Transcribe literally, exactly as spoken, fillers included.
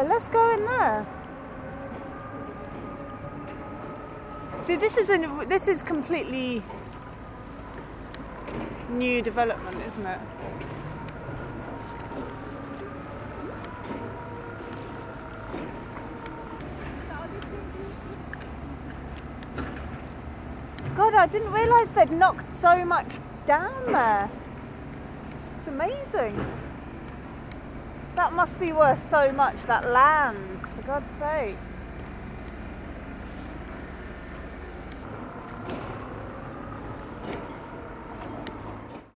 go. Let's go in there. See, this is a, this is completely new development, isn't it? God, I didn't realise they'd knocked so much down there. It's amazing. That must be worth so much, that land, for God's sake.